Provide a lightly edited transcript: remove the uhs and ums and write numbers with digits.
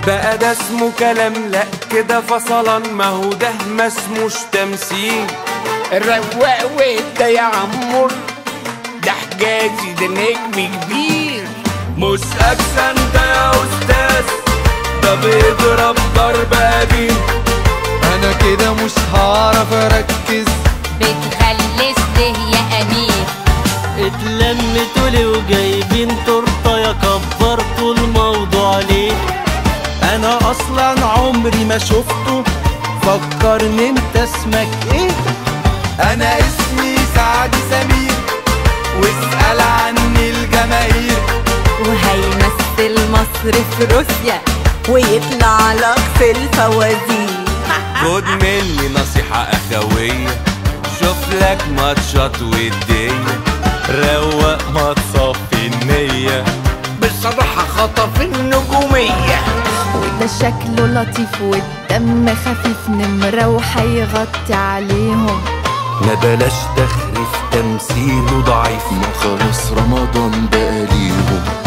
بقى ده اسمه كلام؟ لا كده فصلا، ما هو ده ما اسموش تمثيل. الرواق وده يا عمور، ده حجازي ده نجم كبير. مش اكشن ده يا استاذ، ده بيضرب ضرب قديم. انا كده مش هعرف اركز، بتغلس ليه يا امير؟ اتلمتوا لي وجايبين تورته، يا كبرتوا الموضوع ليه؟ انا اصلا عمري ما شفته، فكرني انت اسمك ايه؟ انا اسمي سعد سمير، واسأل عني الجماهير. وهيمثل مصر في روسيا ويطلع لك في الفوازير. خد مني نصيحة أخوية، شوف لك ماتشات ودية، روق ما تصفي النية. بصراحة خطف النجومية، وده شكله لطيف والدم خفيف، نمرة وهيغطي عليهم. ما بلاش تخريف، تمثيله ضعيف. ما خلاص رمضان بقى ليهم.